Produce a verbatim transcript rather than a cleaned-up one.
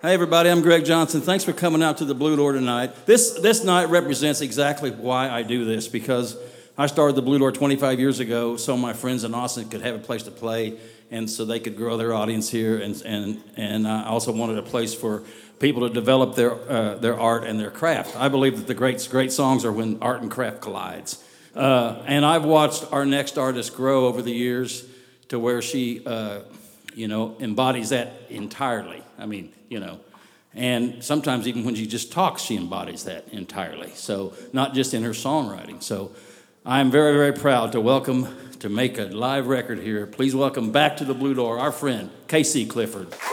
Hey everybody, I'm Greg Johnson. Thanks for coming out to the Blue Door tonight. This this night represents exactly why I do this, because I started the Blue Door twenty-five years ago so my friends in Austin could have a place to play and so they could grow their audience here, and and and I also wanted a place for people to develop their uh, their art and their craft. I believe that the great great songs are when art and craft collides. Uh, and I've watched our next artist grow over the years to where she uh, you know, embodies that entirely. I mean, you know, and sometimes even when she just talks, she embodies that entirely. So not just in her songwriting. So I'm very, very proud to welcome, to make a live record here. Please welcome back to the Blue Door, our friend, K C Clifford.